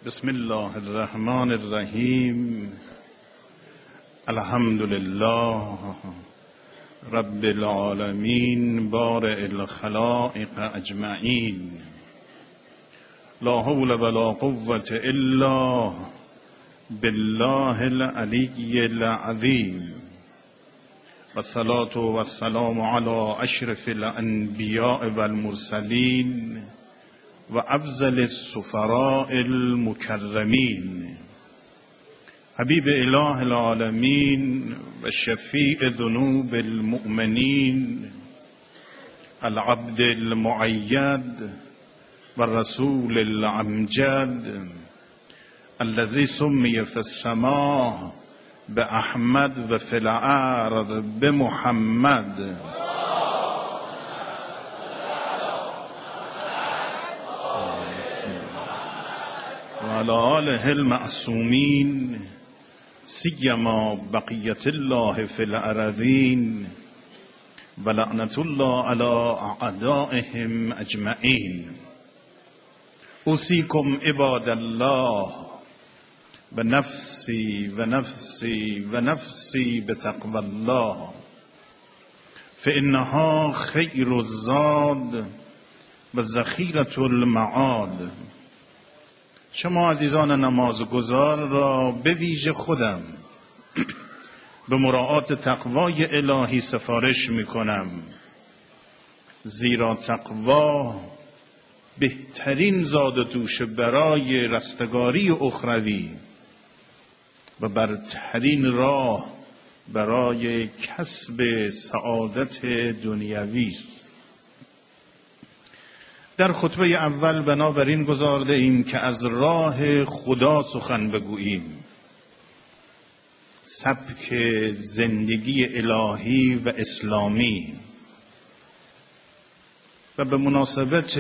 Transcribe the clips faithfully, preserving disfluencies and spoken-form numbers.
بسم الله الرحمن الرحیم. الحمد لله رب العالمین بارئ الخلائق اجمعین. لا حول ولا قوة الا بالله العلی العظیم. والصلاة والسلام على اشرف الانبیاء والمرسلین و افضل السفراء المکرمین. حبیب اله العالمین و شفیع ذنوب المؤمنین، العبد المؤید و رسول الامجد، الذي سمي في السماء باحمد و فی الارض بمحمد. وعلى آله المعصومين سيما بقية الله في الأراضين ولعنة الله على أعدائهم أجمعين. أوصيكم عباد الله بنفسي ونفسي ونفسي بتقوى الله، فإنها خير الزاد وذخيرة المعاد. شما عزیزان نمازگزار را به ویژه خودم به مراعات تقوای الهی سفارش می کنم، زیرا تقوا بهترین زاد و دوش برای رستگاری اخروی و برترین راه برای کسب سعادت دنیوی است. در خطبه اول بنابراین گزارده ایم که از راه خدا سخن بگوییم، سبک زندگی الهی و اسلامی. و به مناسبت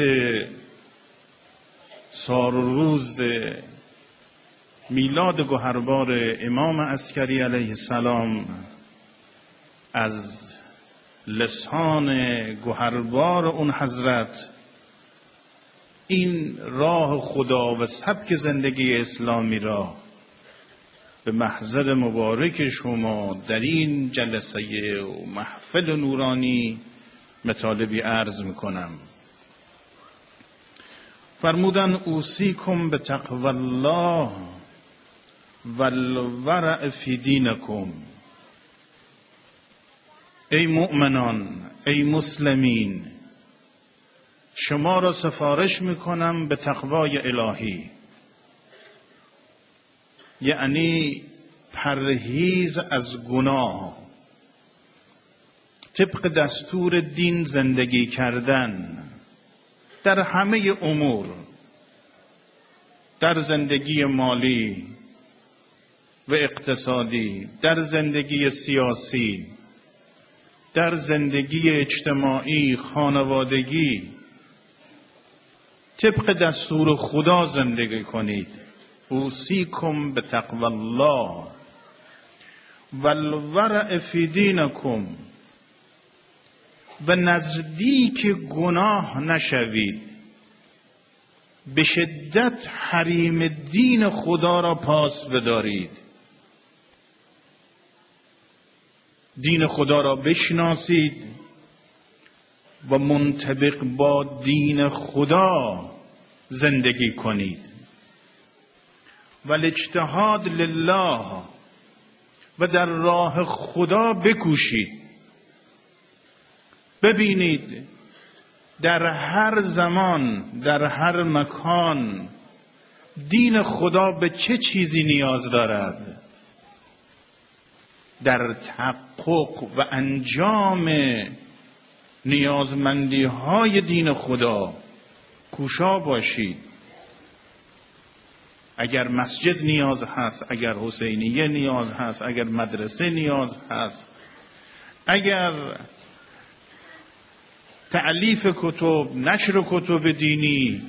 سال و روز میلاد گوهربار امام عسکری علیه السلام از لسان گوهربار اون حضرت این راه خدا و سبک زندگی اسلامی را به محضر مبارک شما در این جلسه و محفل نورانی مطالبی عرض میکنم. فرمودن اوصیکم به تقوی الله و الورع فی دینکم. ای مؤمنان، ای مسلمین، شما را سفارش میکنم به تقوای الهی، یعنی پرهیز از گناه، طبق دستور دین زندگی کردن در همه امور، در زندگی مالی و اقتصادی، در زندگی سیاسی، در زندگی اجتماعی، خانوادگی، طبق دستور خدا زندگی کنید. اوصیکم به تقوی الله و الورع فی دینکم، و نزدیک گناه نشوید، به شدت حریم دین خدا را پاس بدارید، دین خدا را بشناسید و منطبق با دین خدا زندگی کنید. و الاجتهاد لله، و در راه خدا بکوشید. ببینید در هر زمان، در هر مکان دین خدا به چه چیزی نیاز دارد. در تحقق و انجام نیازمندی های دین خدا کوشا باشید. اگر مسجد نیاز هست، اگر حسینیه نیاز هست، اگر مدرسه نیاز هست، اگر تألیف کتب، نشر کتب دینی،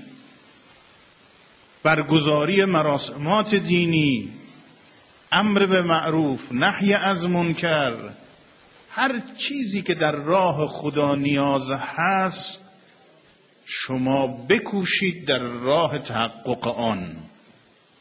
برگزاری مراسمات دینی، امر به معروف، نهی از منکر، هر چیزی که در راه خدا نیاز هست شما بکوشید در راه تحقق آن.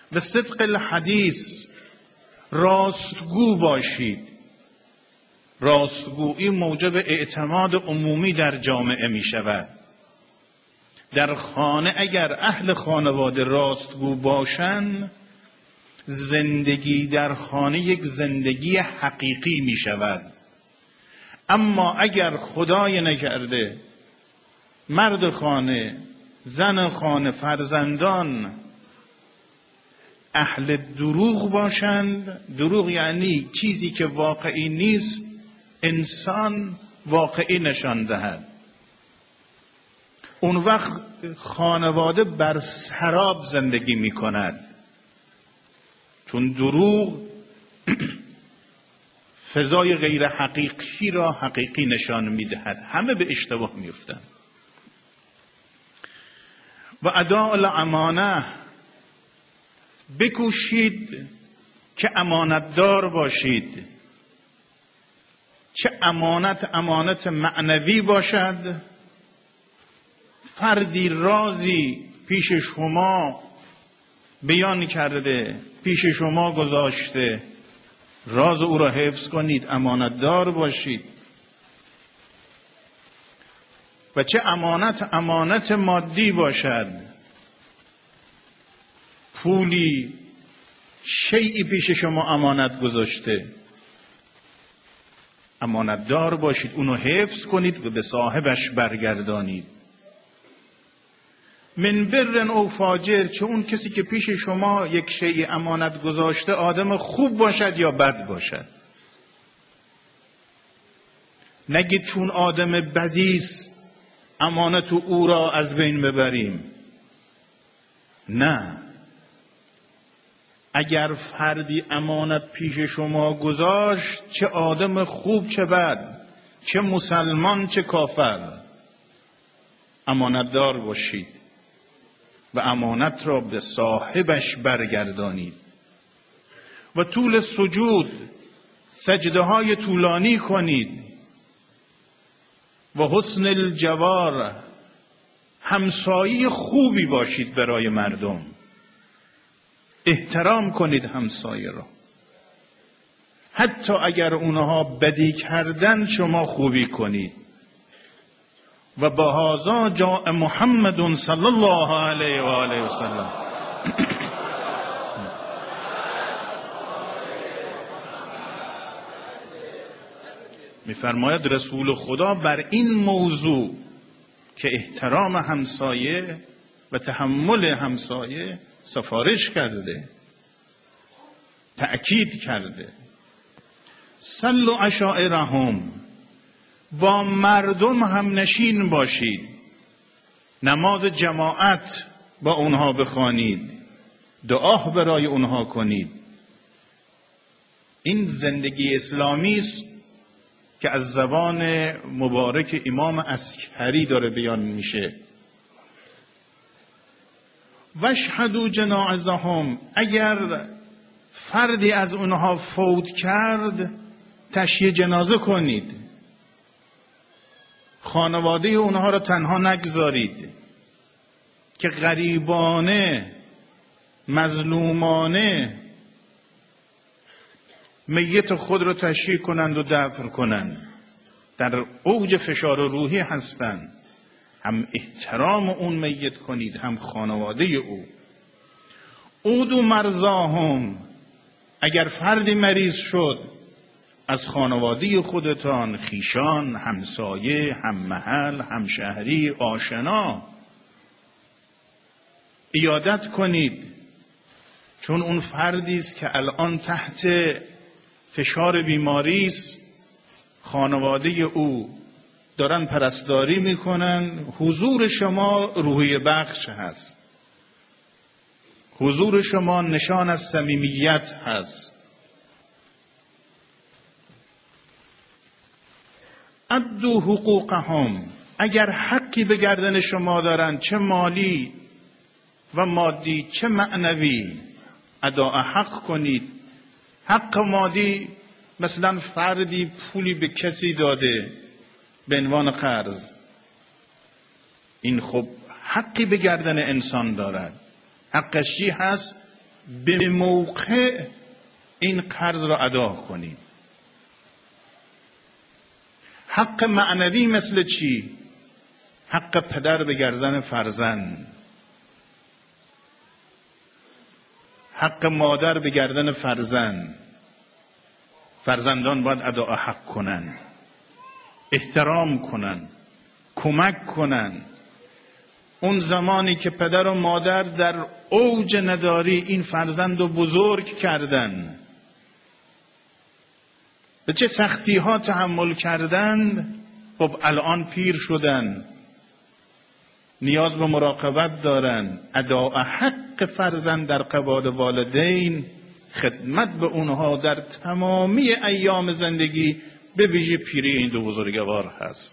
و صدق الحدیث، راستگو باشید. راستگویی موجب اعتماد عمومی در جامعه می شود. در خانه اگر اهل خانواده راستگو باشند، زندگی در خانه یک زندگی حقیقی می شود. اما اگر خدای نکرده مرد خانه، زن خانه، فرزندان اهل دروغ باشند، دروغ یعنی چیزی که واقعی نیست انسان واقعی نشان دهد، اون وقت خانواده بر سراب زندگی می کند. چون دروغ فضای غیر حقیقی را حقیقی نشان می دهد. همه به اشتباه می افتند. و اداء الامانه، بکوشید که امانتدار باشید. چه امانت امانت معنوی باشد، فردی رازی پیش شما بیان کرده، پیش شما گذاشته، راز او را حفظ کنید، امانتدار باشید. و چه امانت امانت مادی باشد، پولی، شیئی پیش شما امانت گذاشته، امانتدار باشید، اونو حفظ کنید و به صاحبش برگردانید. من بر او فاجر، چه اون کسی که پیش شما یک شیء امانت گذاشته آدم خوب باشد یا بد باشد. نگید چون آدم بدیست امانت او را از بین ببریم. نه، اگر فردی امانت پیش شما گذاشت، چه آدم خوب چه بد، چه مسلمان چه کافر، امانتدار باشید و امانت را به صاحبش برگردانید. و طول سجود، سجده های طولانی کنید. و حسن الجوار، همسایه خوبی باشید برای مردم، احترام کنید همسایه را، حتی اگر اونها بدی کردن شما خوبی کنید. و بهذا جاء محمد صلی الله علیه و آله و سلم. می‌فرماید رسول خدا بر این موضوع که احترام همسایه و تحمل همسایه سفارش کرده، تأکید کرده. صلوا عشائرهم، با مردم هم نشین باشید، نماز جماعت با اونها بخوانید، دعا برای اونها کنید. این زندگی اسلامی است که از زبان مبارک امام عسکری داره بیان میشه. واشهدوا جنازهم، اگر فردی از اونها فوت کرد تشییع جنازه کنید، خانواده اونها را تنها نگذارید که غریبانه، مظلومانه میت خود را تشییع کنند و دفن کنند. در اوج فشار روحی هستند. هم احترام اون میت کنید، هم خانواده او. عودوا مرضاهم، اگر فردی مریض شد از خانواده خودتان، خیشان، همسایه، هم محل، هم شهری، آشنا عیادت کنید، چون اون فردی است که الان تحت فشار بیماری است، خانواده او دارن پرستاری میکنن. حضور شما روحیه بخش هست، حضور شما نشان از صمیمیت هست. ادوا حقوقهم، اگر حقی به گردن شما دارند، چه مالی و مادی چه معنوی، اداء حق کنید. حق مادی، مثلا فردی پولی به کسی داده به عنوان قرض، این خب حقی به گردن انسان دارد. حقش چی هست؟ به موقع این قرض را ادا کنیم. حق معنوی مثل چی؟ حق پدر به گردن فرزند، حق مادر به گردن فرزند. فرزندان باید اداء حق کنن، احترام کنن، کمک کنن. اون زمانی که پدر و مادر در اوج نداری این فرزند رو بزرگ کردن، به چه سختی ها تحمل کردند، خب الان پیر شدن، نیاز به مراقبت دارن. اداء حق فرزند در قبال والدین، خدمت به اونها در تمامی ایام زندگی، به ویژه پیری این دو بزرگوار هست.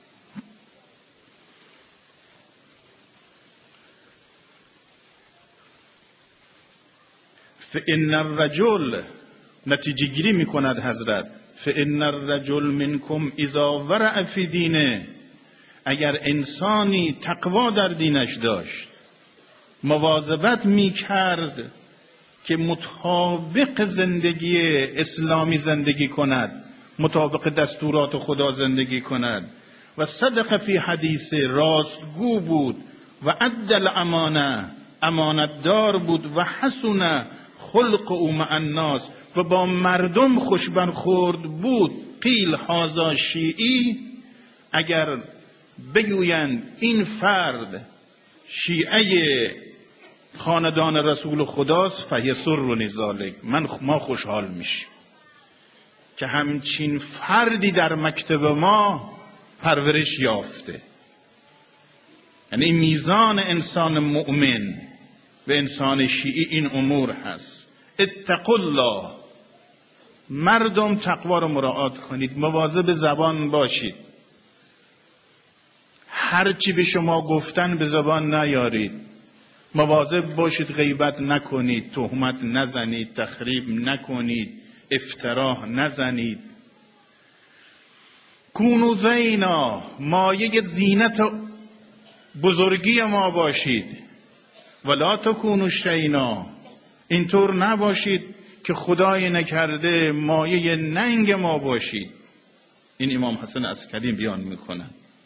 فإن الرجل، نتیجه گیری می کند حضرت، فإن الرجل منکم اذا ورع فی دینه، اگر انسانی تقوا در دینش داشت، مواظبت می کرد که مطابق زندگی اسلامی زندگی کند، مطابق دستورات خدا زندگی کند، و صدق فی حدیث، راستگو بود، و عدل امانه، امانتدار بود، و حسن خلق او مع الناس، و با مردم خوش برخورد بود. قیل هذا شیعی، اگر بگویند این فرد شیعه خاندان رسول خداست، فیسرنی ذلک، من ما خوشحال میشیم که همچین فردی در مکتب ما پرورش یافته. یعنی میزان انسان مؤمن و انسان شیعی این امور هست. اتقوا الله، مردم تقوا رو مراعات کنید، مواظب زبان باشید، هر چی به شما گفتن به زبان نیارید، مواظب باشید غیبت نکنید، تهمت نزنید، تخریب نکنید، افترا نزنید. کونو زینا، مایه زینت بزرگی ما باشید، ولا تکونو شینا، اینطور نباشید که خدای نکرده مایه ننگ ما باشید. این امام حسن عسکری بیان میکنن.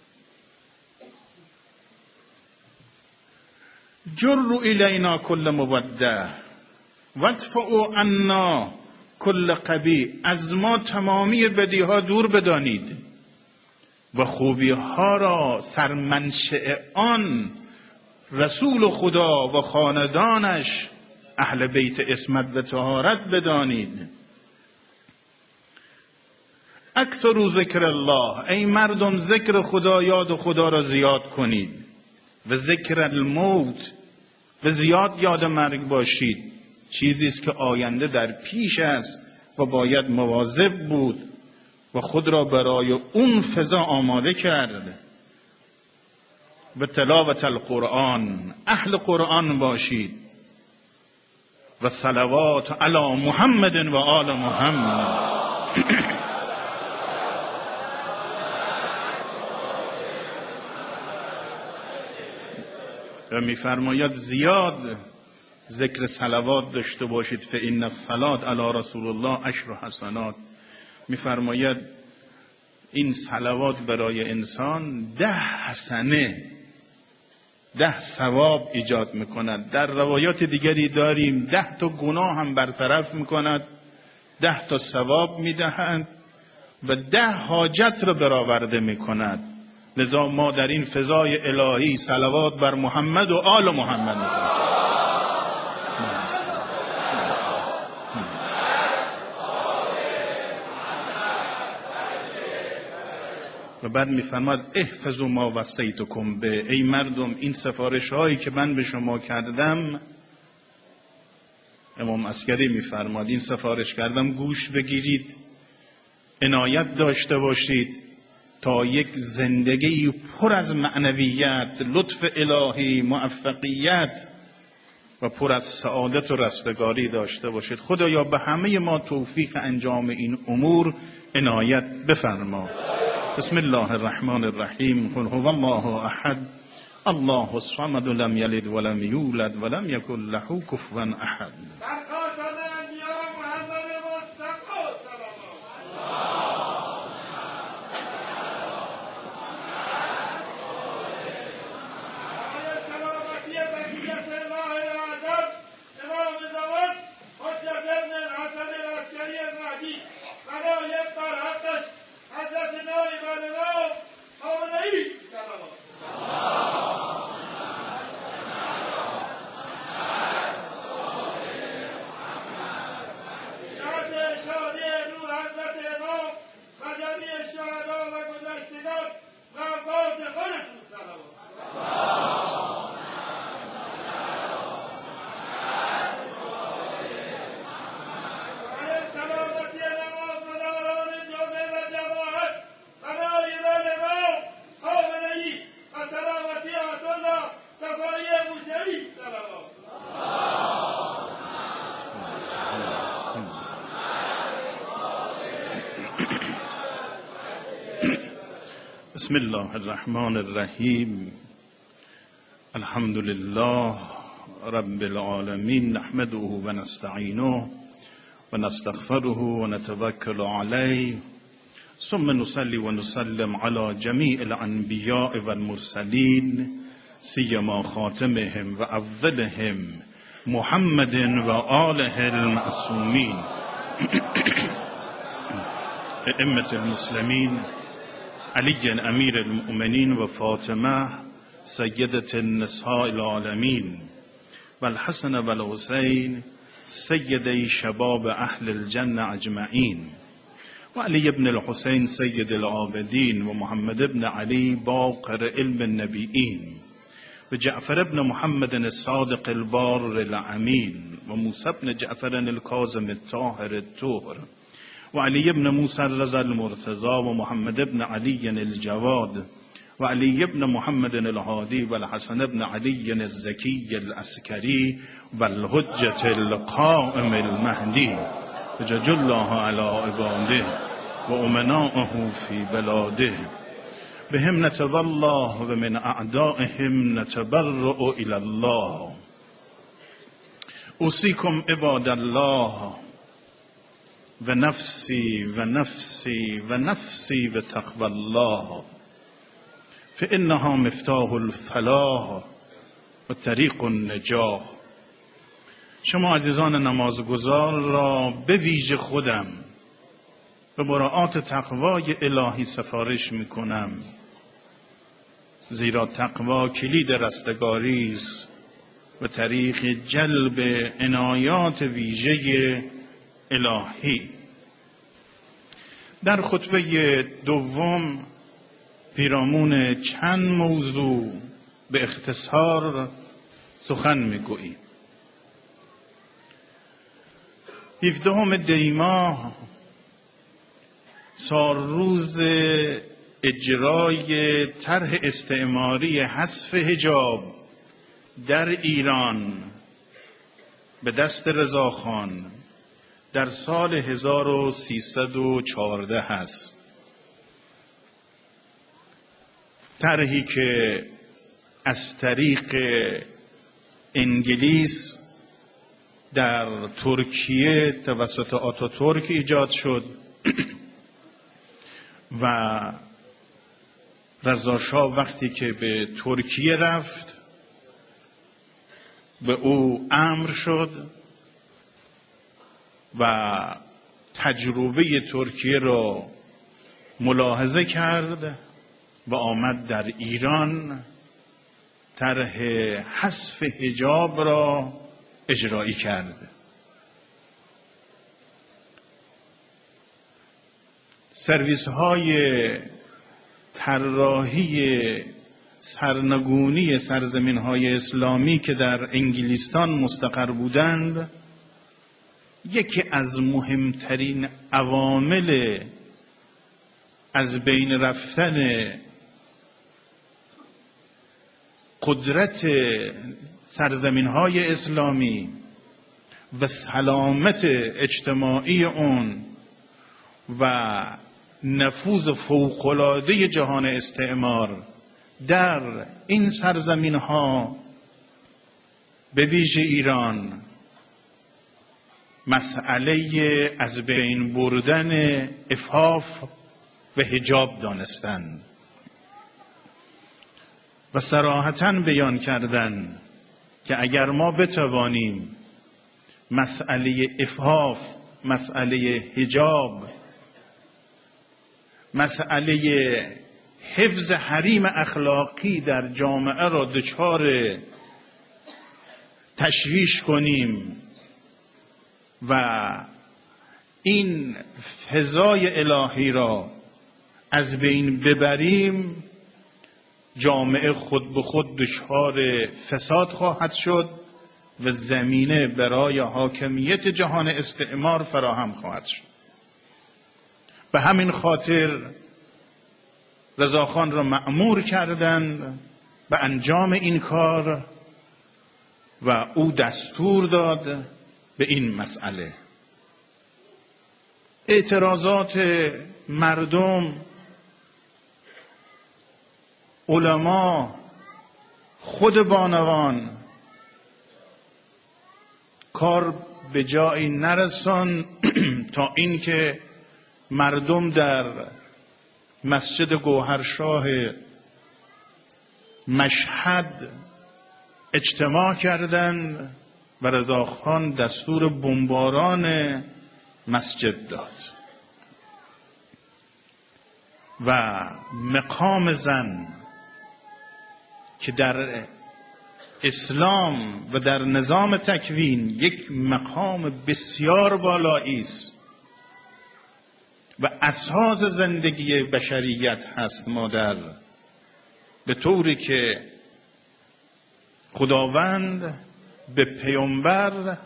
جروا الینا کل موده وادفعوا عنا کل قبیح، از ما تمامی بدی ها دور بدانید و خوبی ها را سرمنشأ آن رسول خدا و خاندانش اهل بیت عصمت و طهارت بدانید. اکثروا ذکر الله، ای مردم ذکر خدا، یاد خدا را زیاد کنید. و ذکر الموت، و زیاد یاد مرگ باشید. چیزی است که آینده در پیش است و باید مواظب بود و خود را برای اون فضا آماده کرد. و تلاوت القرآن، اهل قرآن باشید. و صلوات علی محمد و آل محمد. و می‌فرماید زیاد ذکر صلوات داشته باشید. فإن الصلاة علی رسول الله عشر حسنات. می‌فرماید این صلوات برای انسان ده حسنه، ده ثواب ایجاد میکند. در روایات دیگری داریم ده تا گناه هم برطرف میکند، ده تا ثواب میدهند و ده حاجت را برآورده میکند. لذا ما در این فضای الهی صلوات بر محمد و آل محمد میکنیم. و بعد میفرماد احفظوا ما وصیتکم به، ای مردم این سفارش هایی که من به شما کردم، امام عسکری میفرماد این سفارش کردم گوش بگیرید، عنایت داشته باشید تا یک زندگی پر از معنویت، لطف الهی، موفقیت و پر از سعادت و رستگاری داشته باشید. خدایا به همه ما توفیق انجام این امور عنایت بفرما. بسم الله الرحمن الرحیم. قل هو الله احد الله الصمد لم یلد ولم یولد ولم یکن له کفوا احد. بسم الله الرحمن الرحیم. الحمد لله رب العالمین، نحمده و نستعینه و نستغفره و نتوکل علیه، ثم نصلی و نسلم علی جمیع الانبیاء و المرسلین، سیما خاتمهم و افضلهم محمد و آله المعصومین، ائمة المسلمین، علی امیر المؤمنین و فاطمه سیدة النساء العالمین و الحسن و الحسین سیدی شباب اهل الجنه اجمعین و علی ابن الحسین سید العابدین و محمد ابن علی باقر علم النبیین و جعفر ابن محمد الصادق البار الامین و موسی ابن جعفر الکاظم الطاهر الطهر و علی ابن موسی الرضا المرتضی و محمد ابن علی الجواد و علی ابن محمد الهادی و الحسن ابن علی الزکی العسکری و الحجة القائم المهدی حجج الله علی عباده و امناءه فی بلاده بهم نتولى و من اعدائهم نتبرأ الی الله. اوصیکم عباد الله و نفسی و نفسی و نفسی و تقوی الله فانها مفتاح الفلاح و طریق النجاح. شما عزیزان نمازگزار را به ویژه خودم به مراعات تقوای الهی سفارش می کنم، زیرا تقوا کلید رستگاری است و طریق جلب عنایات ویژه الهی. در خطبه دوم پیرامون چند موضوع به اختصار سخن میگوییم. هفدهم دی ماه سالروز اجرای طرح استعماری حذف حجاب در ایران به دست رضاخان در سال هزار و سیصد و چهارده هست. طرحی که از طریق انگلیس در ترکیه توسط آتاتورک ایجاد شد و رضا شاه وقتی که به ترکیه رفت به او امر شد و تجربه ترکیه را ملاحظه کرد و آمد در ایران طرح حذف حجاب را اجرایی کرد. سرویس های طراحی سرنگونی سرزمین های اسلامی که در انگلیستان مستقر بودند، یکی از مهمترین عوامل از بین رفتن قدرت سرزمین های اسلامی و سلامت اجتماعی اون و نفوذ فوق‌العاده جهان استعمار در این سرزمین ها به ویژه ایران مسئله از بین بردن عفاف و حجاب دانستند و صراحتاً بیان کردند که اگر ما بتوانیم مسئله عفاف، مسئله حجاب، مسئله حفظ حریم اخلاقی در جامعه را دچار تشویش کنیم و این فضای الهی را از بین ببریم، جامعه خود به خود دچار فساد خواهد شد و زمینه برای حاکمیت جهان استعمار فراهم خواهد شد. به همین خاطر رضاخان را مأمور کردند به انجام این کار و او دستور داد به این مسئله. اعتراضات مردم، علما، خود بانوان کار به جایی نرسان تا اینکه مردم در مسجد گوهرشاه مشهد اجتماع کردند و رضاخان دستور بمباران مسجد داد و مقام زن که در اسلام و در نظام تکوین یک مقام بسیار بالایی است و اساس زندگی بشریت هست مادر، به طوری که خداوند به پیامبر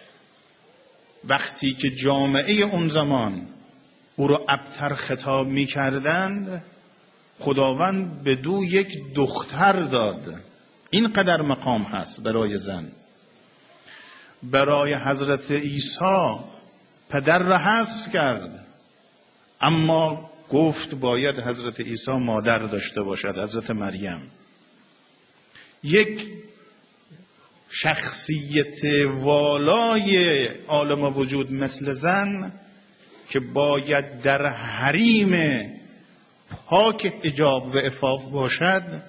وقتی که جامعه اون زمان او را ابتر خطاب می کردند، خداوند به دو یک دختر داد. این قدر مقام هست برای زن. برای حضرت عیسی پدر را حذف کرد، اما گفت باید حضرت عیسی مادر داشته باشد، حضرت مریم. یک شخصیت والای عالم وجود مثل زن که باید در حریم پاک حجاب و عفاف باشد،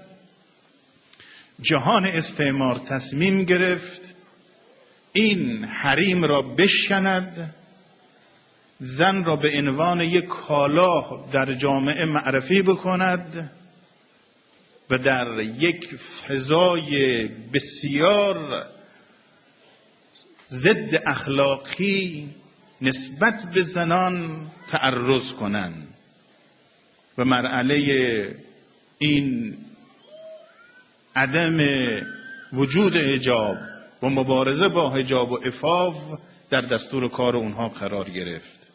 جهان استعمار تصمیم گرفت این حریم را بشکند، زن را به عنوان یک کالا در جامعه معرفی بکند و در یک فضای بسیار ضد اخلاقی نسبت به زنان تعرض کنند و مرحله این عدم وجود حجاب و مبارزه با حجاب و عفاف در دستور کار اونها قرار گرفت.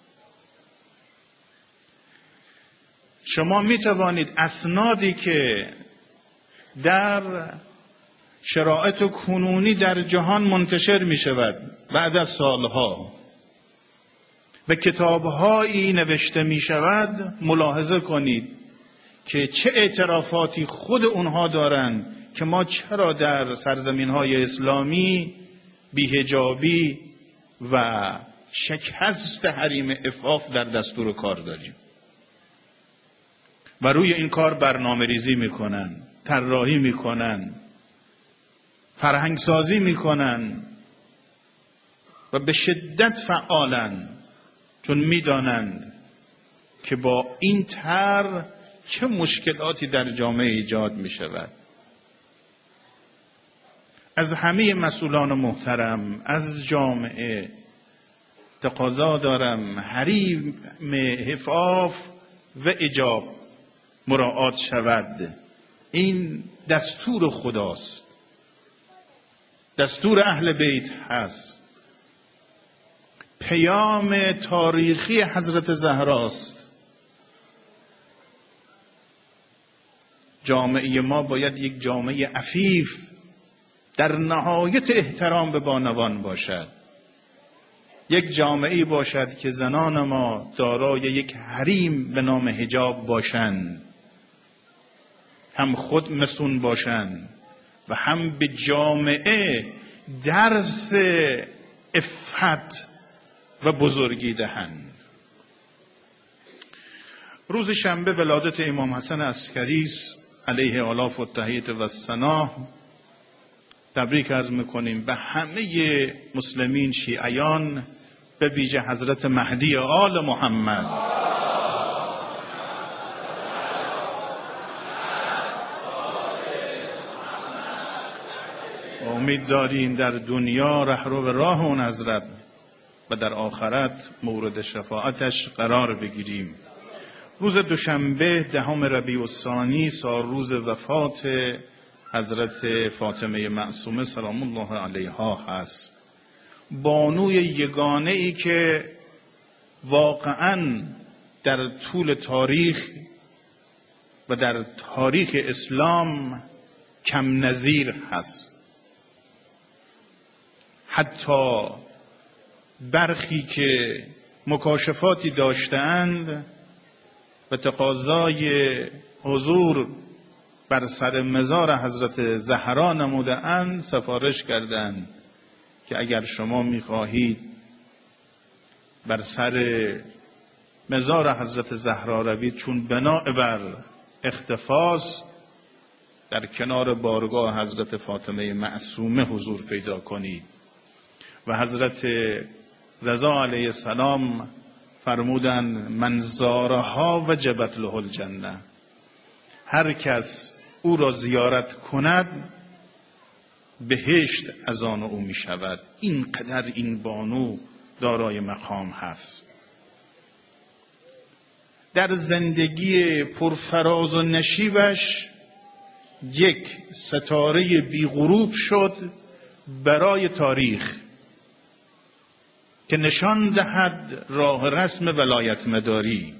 شما می توانید اسنادی که در شرایط کنونی در جهان منتشر می شود بعد از سالها و کتابهایی نوشته می شود ملاحظه کنید که چه اعترافاتی خود اونها دارند که ما چرا در سرزمین های اسلامی بی‌حجابی و شکست حریم عفاف در دستور کار داریم و روی این کار برنامه ریزی میکنن، طراحی میکنن، فرهنگ سازی میکنن و به شدت فعالن، چون میدانند که با این طرح چه مشکلاتی در جامعه ایجاد میشود. از همه مسئولان محترم، از جامعه تقاضا دارم حریم عفاف و حجاب مراعات شود. این دستور خداست، دستور اهل بیت هست، پیام تاریخی حضرت زهراست. جامعه ما باید یک جامعه عفیف در نهایت احترام به بانوان باشد، یک جامعه باشد که زنان ما دارای یک حریم به نام حجاب باشند. هم خود مسون باشند و هم به جامعه درس عفت و بزرگی دهند. روز شنبه ولادت امام حسن عسکری است علیه آلاف و تحیت و ثنا. تبریک عرض میکنیم به همه مسلمین شیعیان، به ویژه حضرت مهدی آل محمد. امید داریم در دنیا رهرو راه اون حضرت و در آخرت مورد شفاعتش قرار بگیریم. روز دوشنبه دهم ربیع الثانی سال روز وفات حضرت فاطمه معصومه سلام الله علیها هست. بانوی یگانه ای که واقعاً در طول تاریخ و در تاریخ اسلام کم نظیر هست. حتی برخی که مکاشفاتی داشتند و تقاضای حضور بر سر مزار حضرت زهرا نمودند، سفارش کردند که اگر شما می‌خواهید بر سر مزار حضرت زهرا روید، چون بنا بر اختفاست در کنار بارگاه حضرت فاطمه معصومه حضور پیدا کنید. و حضرت رضا علیه السلام فرمودند من زارها وجبت له الجنه، هر کس او را زیارت کند بهشت از آن او می شود. اینقدر این بانو دارای مقام هست. در زندگی پرفراز و نشیبش یک ستاره بی غروب شد برای تاریخ که نشان دهد راه رسم ولایت مداری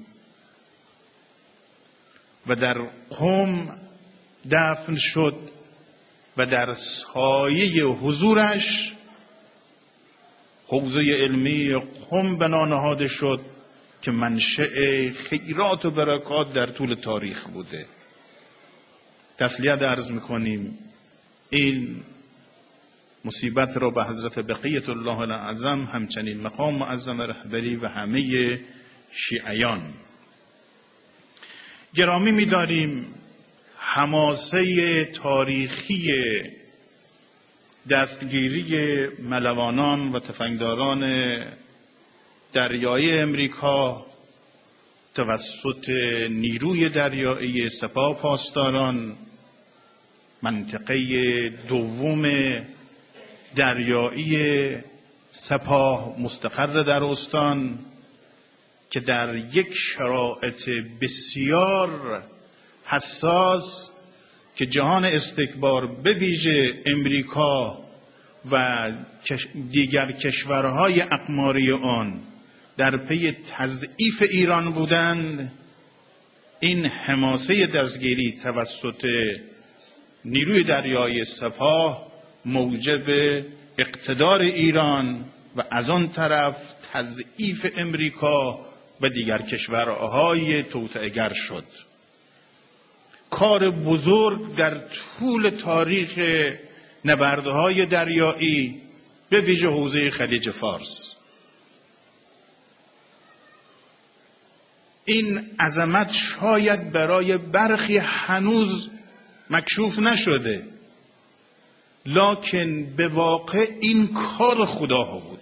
و در قم دفن شد و در سایه حضورش حوزه علمی قم بنا نهاده شد که منشأ خیرات و برکات در طول تاریخ بوده. تسلیت عرض میکنیم این مصیبت را به حضرت بقیت الله الاعظم، همچنین مقام معظم رهبری و همه شیعیان گرامی می‌داریم. حماسه تاریخی دستگیری ملوانان و تفنگداران دریایی امریکا توسط نیروی دریایی سپاه پاسداران، منطقه دوم دریایی سپاه مستقر در استان، که در یک شرایط بسیار حساس که جهان استکبار به ویژه امریکا و دیگر کشورهای اقماری آن در پی تضعیف ایران بودند، این حماسه دستگیری توسط نیروی دریایی سپاه موجب اقتدار ایران و از آن طرف تضعیف امریکا و دیگر کشورهای توطئه‌گر شد. کار بزرگ در طول تاریخ نبردهای دریایی به ویژه حوزه خلیج فارس. این عظمت شاید برای برخی هنوز مکشوف نشده، لکن به واقع این کار خدا بود.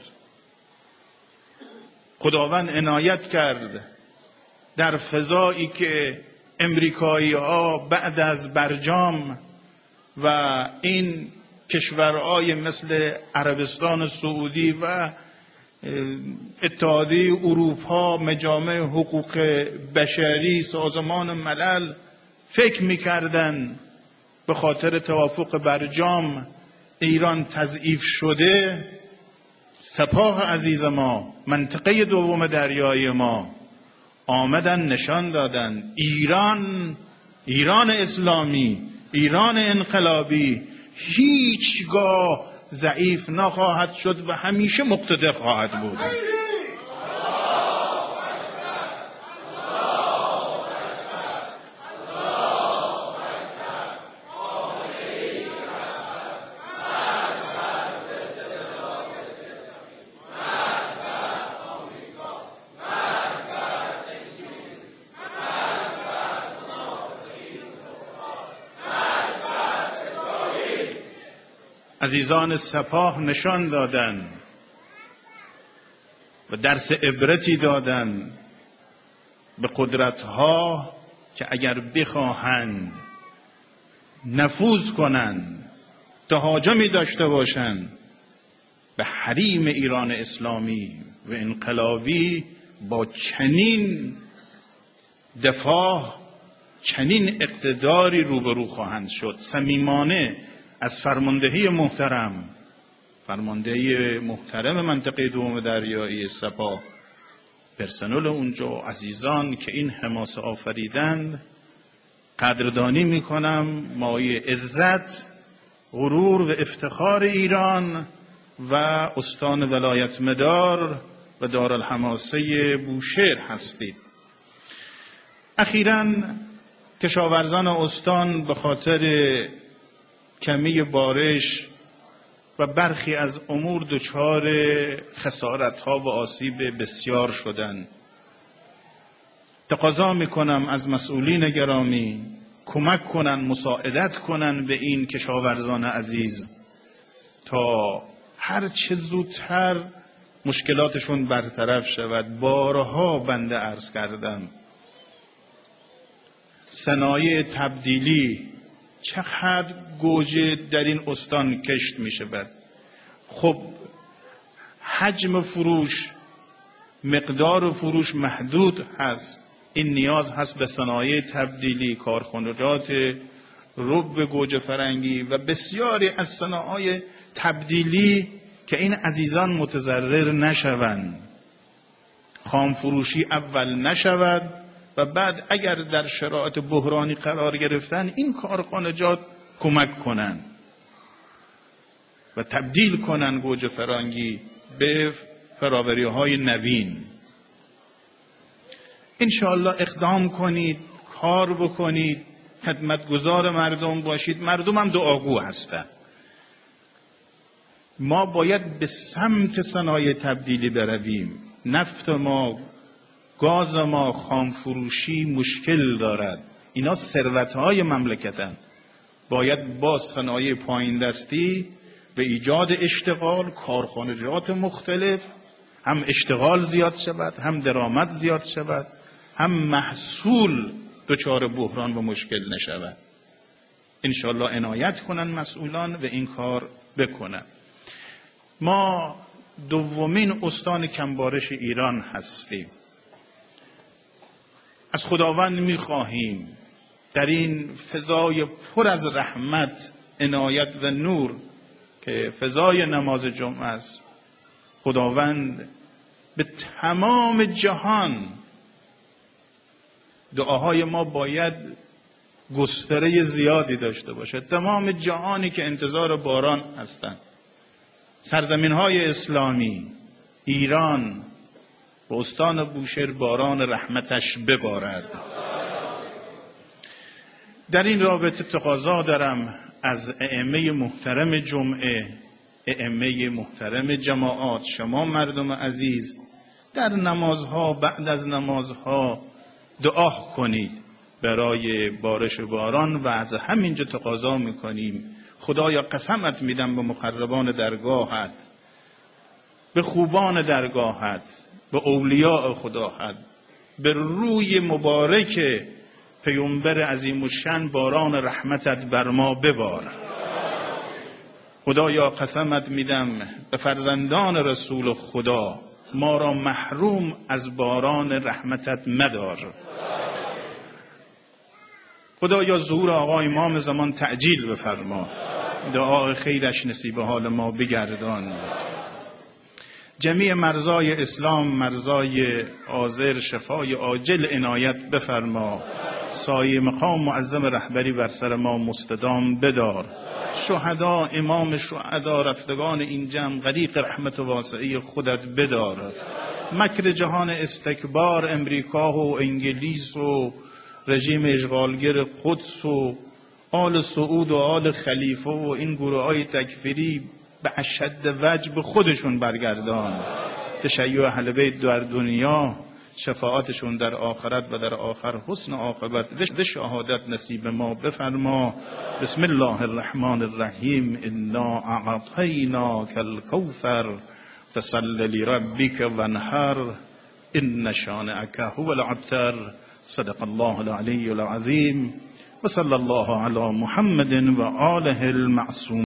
خداوند عنایت کرد در فضایی که امریکایی ها بعد از برجام و این کشورهای مثل عربستان سعودی و اتحادیه اروپا، مجامع حقوق بشری، سازمان ملل فکر می‌کردند به خاطر توافق برجام ایران تضعیف شده، سپاه عزیز ما، منطقه دوم دریایی ما آمدن نشان دادن ایران، ایران اسلامی، ایران انقلابی هیچگاه ضعیف نخواهد شد و همیشه مقتدر خواهد بود. عزیزان سپاه نشان دادن و درس عبرتی دادن به قدرت‌ها که اگر بخواهند نفوذ کنند، تهاجمی داشته باشند به حریم ایران اسلامی و انقلابی، با چنین دفاع، چنین اقتداری روبرو خواهند شد. صمیمانه از فرماندهی محترم فرماندهی محترم منطقه دوم دریایی سپاه، پرسنل اونجا، عزیزان که این حماسه آفریدند، قدردانی میکنم. مایه عزت، غرور و افتخار ایران و استان ولایت مدار و دارالحماسه بوشهر هستید. اخیراً کشاورزان استان به خاطر کمی بارش و برخی از امور دچار خسارت‌ها و آسیب بسیار شدند. تقاضا میکنم از مسئولین گرامی کمک کنن، مساعدت کنن به این کشاورزان عزیز تا هر چه زودتر مشکلاتشون برطرف شود. بارها بنده عرض کردم صنایع تبدیلی چقدر گوجه در این استان کشت می شود. خب حجم فروش، مقدار فروش محدود هست. این نیاز هست به صنایع تبدیلی، کارخانجات رب گوجه فرنگی و بسیاری از صنایع تبدیلی که این عزیزان متضرر نشوند، خام فروشی اول نشود و بعد اگر در شرایط بحرانی قرار گرفتن این کارخانجات کمک کنند و تبدیل کنند گوجه فرنگی به فراوری های نوین. انشاءالله اقدام کنید، کار بکنید، خدمتگزار مردم باشید. مردم هم دعاگو هستند. ما باید به سمت صنایع تبدیلی برویم. نفت ما، گاز ما، خام فروشی مشکل دارد. اینا ثروت‌های مملکتن. باید با صنایع پایین دستی به ایجاد اشتغال، کارخانجات مختلف، هم اشتغال زیاد شود، هم درآمد زیاد شود، هم محصول دچار بحران و مشکل نشود. انشاءالله عنایت کنن مسئولان و این کار بکنن. ما دومین استان کمبارش ایران هستیم. از خداوند میخواهیم در این فضای پر از رحمت، عنایت و نور که فضای نماز جمعه است، خداوند به تمام جهان، دعاهای ما باید گستره زیادی داشته باشه. تمام جهانی که انتظار باران هستند، سرزمین های اسلامی، ایران و استان بوشهر باران رحمتش ببارد. در این رابطه تقاضا دارم از ائمه محترم جمعه، ائمه محترم جماعات، شما مردم عزیز، در نمازها، بعد از نمازها دعا کنید برای بارش باران و از همینجا تقاضا میکنیم خدایا قسمت میدم به مقربان درگاهت، به خوبان درگاهت، به اولیاء خداهت، به روی مبارک پیامبر عظیم الشأن باران رحمتت بر ما ببار. خدایا قسمت میدم به فرزندان رسول خدا، ما را محروم از باران رحمتت مدار. خدایا ظهور آقا امام زمان تعجیل بفرما، دعای خیرش نصیب حال ما بگردان. جمیع مرزای اسلام، مرزای آذر، شفای عاجل عنایت بفرما. سایه مقام معظم رهبری بر سر ما مستدام بدار. شهدا، امام شهدا، رفتگان این جمع غریق رحمت واسعه خودت بدار. مکر جهان استکبار، امریکا و انگلیس و رژیم اشغالگر قدس و آل سعود و آل خلیفه و این گروه های تکفیری به اشد وجه به خودشون برگردان. تشیع اهل بیت در دنیا شفاعتشون در آخرت و در آخر حسن عاقبت و شهادت نصیب ما بفرما. بسم الله الرحمن الرحیم. انا اعطیناک الکوثر فصل لربک وانحر ان شانئک هو الابتر. صدق الله العلی العظیم و صلی الله علی محمد و آله المعصوم.